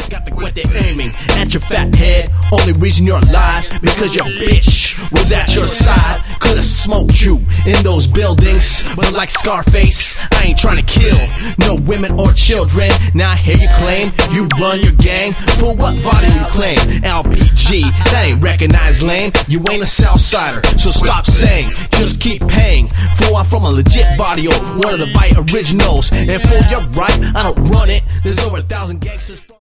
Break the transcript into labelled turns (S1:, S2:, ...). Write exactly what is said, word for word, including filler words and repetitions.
S1: got the what they're aiming at your fat head. Only reason you're alive because your bitch was at your side. Could've smoked you in those buildings, but like Scarface, I ain't trying to kill no women or children. Now I hear you claim you run your gang. For what body you claim? L P G, that ain't recognized lame. You ain't a Southsider, so stop saying, just keep paying. Fool, I'm from a legit barrio, one of the Vite originals. And for your right, I don't run it. There's over a thousand gangsters.